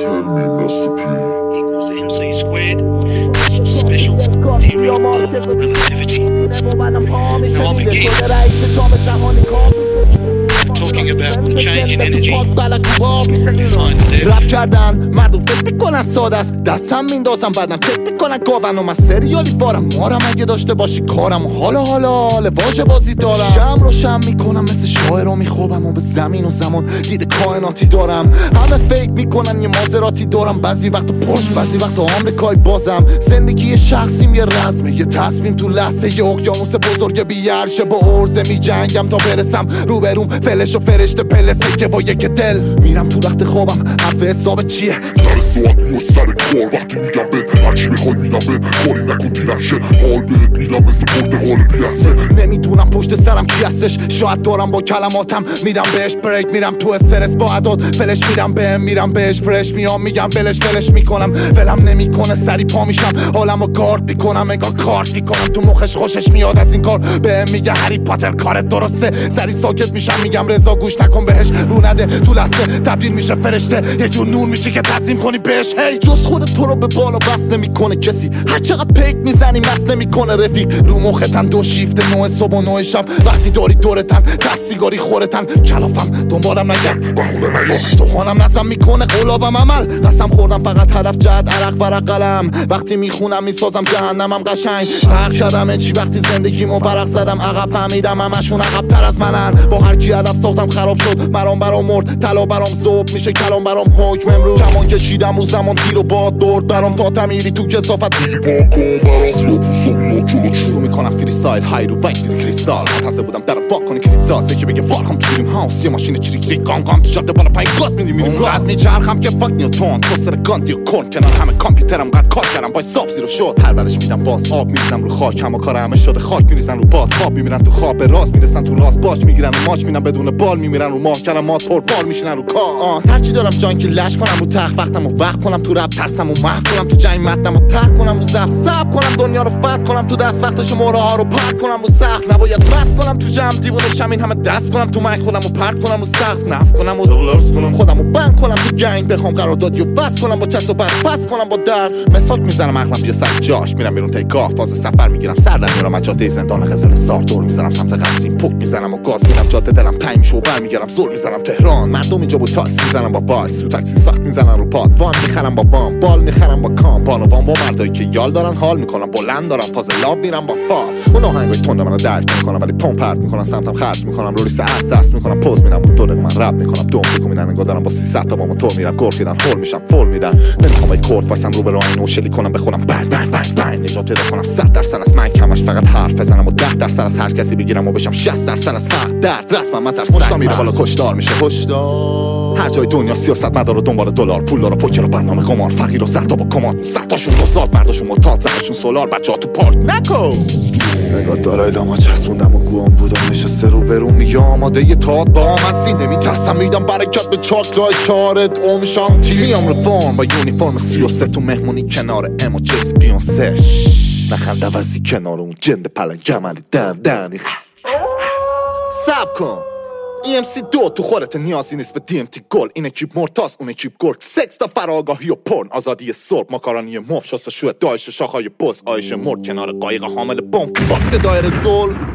tell me Mr. P equals MC squared. That's a special theory of relativity. Now I'll begin talking about the change in energy defined as F. رپ کردن مردم فکر میکنن ساده است، دستم میندازم بعدم چک میکنن گاون و من سریالی وارم مارم اگه داشته باشی کارم حالا واژه بازی دارم شم رو شم میکنم مثل شاعر رو میخوابم و به زمین و زمان دید کائناتی دارم همه فکر میکنن یه مازراتی دارم بعضی وقت پشت بعضی وقت آمریکایی بازم زندگی شخصیم یه رزمه یه تصمیم تو لحظه یه اقیانوس بزرگ بیارشه با عرضه میجنگم تا برسم روبروم فلش و فرشته پلسه که با یک دل میرم تو رخت خوابم حرف حساب چیه سر ساعت روی سر کار وقتی میگم به هرچی بخوای میدم به کاری نکن دیرم شه حال بهت میدم مثل پرتقال پیاسه نمیدونم پشت سرم کی هستش شاید دارم با کلماتم میدم بهش بریک میرم تو استرس با عداد فلش میدم بهم میرم بهش فرش میام میگم فلش میکنم ولم نمیکنه سری پا میشم حالمو گارد میکنم انگار کارت میکنم تو مخش خوشش میاد از این کار بهم میگه هری پاتر کارت درسته سری ساکت میشم میگم رضا گوش نکن بهش رو نده تو لحظه تبدیل میشه فرشته یه جور نور میشه که تسلیم کنی بهش هی جز خودت تو رو به بالا بس نمیکنه کسی هر چقدر پیک میزنی مس نمیکنه رفیق رو مختن دو شیفت 9 صبح و 9 شب وقتی داری دورتن دست سیگاری خورتن کلافم دنبالم نگرد بهونه نیار سوهانم نزم میکنه قلابم عمل قسم خوردم فقط هدف جهت عرق ورق قلم وقتی میخونم میسازم جهنمم قشنگ فرق کردم چی وقتی زندگیمو ورق زدم عقب فهمیدم همشون عقب تر از منن با هر کی هدف ساختم خراب شد برام مرد طلا برام ذوب میشه کلام برام حکم امروز کمان کشیدم رو زمان تیر و باد دور برام تا تمیری تو کثافت شروع میکنم فری استایل های رو وایت دیر کریستال منتظر بودم در واق کنی کریستال که بگه والکام تو دریم هاوس یه ماشین چریک گام تو جاده بالا پایین گاز میریم راست میچرخم که فاک نیوتن تو سر گاندی و کن کنار همه کامپیوترم قد کار کردم با حساب زیرو شد پرورش میدم باز آب میریزم رو خاک همه کار همه شده خاک میریزن رو باد خواب میمیرن تو خواب راست میرسن تو راست باش میگیرن رو ماچ میرن بدون بال میمیرن رو ماه کلمات پر بال میشینن رو کار هرچی دارم جان که لش کنم رو تخت وقتمو وقت کنم تو رپ ترسمو محو کنم تو جنگ متنمو ترک کنم رو زفت صبر کنم دنیا رو فتح کنم تو دست وقتش موره ها رو پرت کنم رو سقف نباید مست کنم تو جمع دیوونه شم این همه دست کنم تو مایک خودمو پرت کنم رو سقف نف کنم و دلارس کنم خودمو بند کنم تو گنگ بخوام قراردادیو بس کنم با چست و بعد پس کنم با درد مسواک میزنم عقلم یه سر جاش میرم بیرون تیکاف فاز سفر میگیرم سر در میارم از جاده زندان قزل سار دور میزنم سمت قصدیم پک میزنم و گاز میدم جاده دلم تنگ میشه و برمیگردم زل میزنم تهران مردم اینجا بود تاکسی میزنم با وایس تو تاکسی ساک میزنن رو پاد وان میخرم با وام بال میخرم با کام بانوان با مردایی که یال دارن حال میکنم بلند دارم تازه لاب میرم با فال اون آهنگای تند منو درک میکنم ولی پمپ پرت میکنم سمتم خرج میکنم رو لیست از دست میکنم پوز میدم و 2 دقیقه من رپ میکنم دوم فکر میدن انگار دارم با 300 تا با موتور میرم گرخیدن هول میشم فول میدن نمیخوام با کورد واسم رو به راه اینو شلی کنم بخونم بنگ نجات پیدا کنم 100% از من کمش فقط حرف بزنم و 10% از هر کسی بگیرم و بشم 60% از فقر درد رسمم من ترس مشتا میره بالا کشدار میشه هشدار هر جای دنیا سیاست مدار و دنبال دلار پول داره پوکر و برنامه قمار فقیر و زردا با کماد صدتاشون دوزاد مرداشون معتاد زنشون سولار بچه‌ها تو پارک نکو نگاه دارای لاما چسبوندم و گوام بودم نشسته رو برون میگه آماده یه تاد با هم هستی نمیترسم میدم برکت به چاک جای چارت اومشام تیلیام رفرم با یونیفرم 33 تو مهمونی کنار ام و چیز بیونسه نخنده وزی کنار اون جند پلنگ عملی دندنی سب کن EMC2 تو خورت نیازی نیست به DMT گل این اکیپ مرتاز اون اکیپ گرگ سکس تا فراگاهی و پرن آزادی صلح ماکارانی مف شست شو داعش شاخهای بز آیش مرد کنار قایق حامل بمب وقت دایر ظلم